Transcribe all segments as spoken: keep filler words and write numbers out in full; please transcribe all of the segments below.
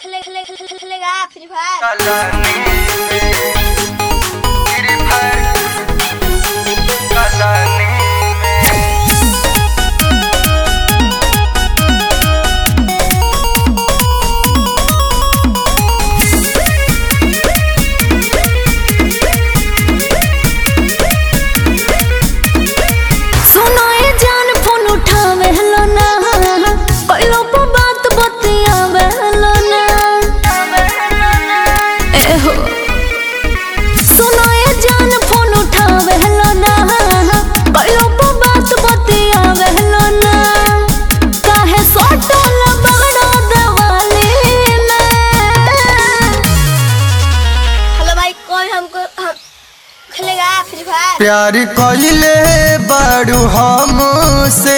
खेलेगा free fire. प्यार कइले बारू हम से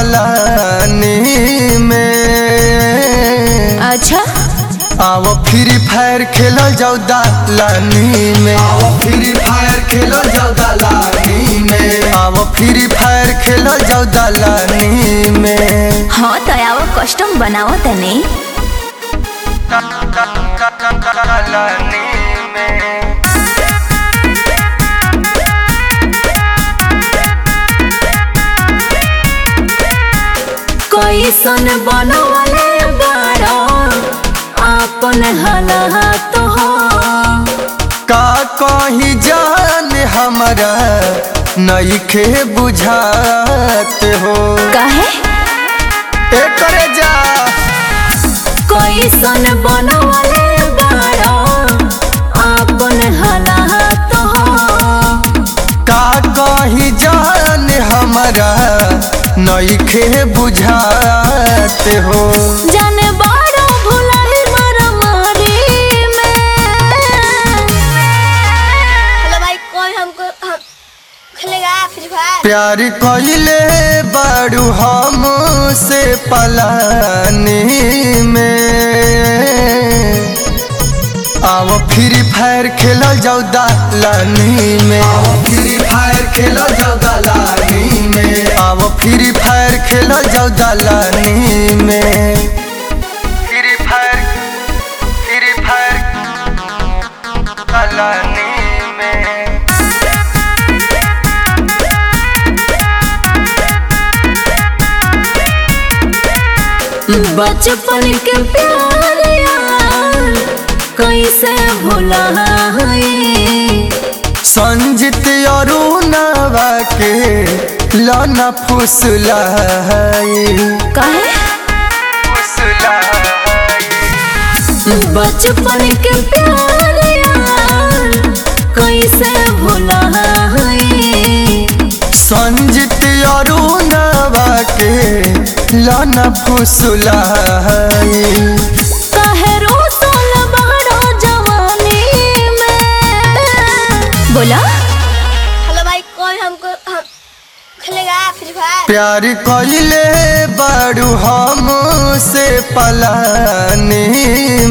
पलानी में। अच्छा आओ फ्री फायर खेलल जाओ दालानी में। आओ फ्री फायर खेलल जाओ दालानी में। आओ फ्री फायर खेलल जाओ दालानी में। हाँ तो आओ कस्टम बनाओ तने दालानी में। कैसन बनवले बारो आपन हालात हो। का कहीं जान हमारा नइखे बुझात हो। काहे एकरे जा कैसन बनवले बारो आपन हालात हो। का कहीं जान हमारा नइखे बुझात हो। जाने बारो भुलाई मारामारी में। हेलो भाई कौन हमको हम खेलेगा फ्री फायर। प्यार कइले बारू हम से पलानी में। आओ फ्री फायर खेलल जाओ दालानी में। आओ फ्री फायर खेलल जाओ दालानी में। आओ फ्री फायर खेलल जाओ दालानी में। फ्री फायर फ्री फायर दालानी में। बचपन के प्यार यार कैसे भुलाए। संजित अरुणवा के लाना फुसलाई। काहे बचपन के प्यार यार कैसे भुलाए। संजित अरुणवा के लाना फुसलाई। काहे रोसल बड़ो जवानी में। बोला हेलो भाई कौन हमको हम खेलेगा फ्री फायर। प्यार कइले बारू हम से पलानी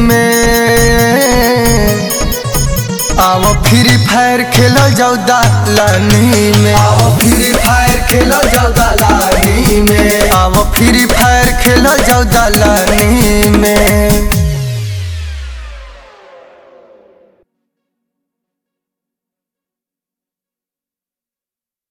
में। आओ फ्री फायर खेलल जाओ दालानी में। आओ फ्री फायर खेलल जाओ दालानी में। आओ फ्री फायर खेलल जाओ दालानी में।